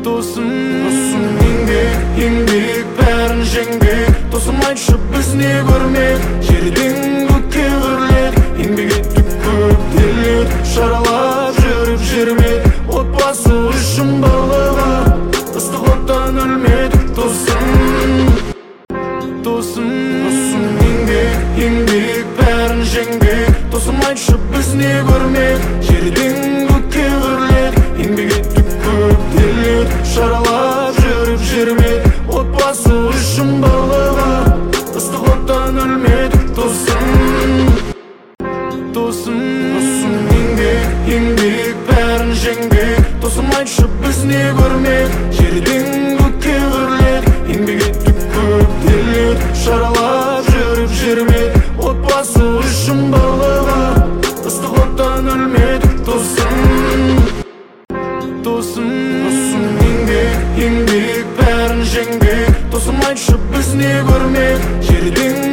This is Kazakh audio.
досым еңбек бәрін жеңбек. Досым, айтшы біз не көрмек? Жерден көкке өрлет, еңбек еттік көп ерлет. Шаралап жүріп жермек, отбасы үшін барлығы ыстық оттан өлмедік. Досым еңбек бәрін жеңбек. Досым, айтшы біз не көрмек? Жерден көкке өрлет, еңбек еттік көп ерлет. Шаралап жүріп жермек, отбасы үшін барлығы ыстық оттан өлмедік. Досым еңбек бәрін жеңбек. Досым, айтшы біз не көрмек? Жерден көкке өрлет, еңбек еттік көп ерлет. Шаралап жүріп жермек, отбасы үшін барлығы ыстық оттан өлмедік. Досым еңбек бәрін жеңбек. Досым, айтшы біз не көрмек? Жерден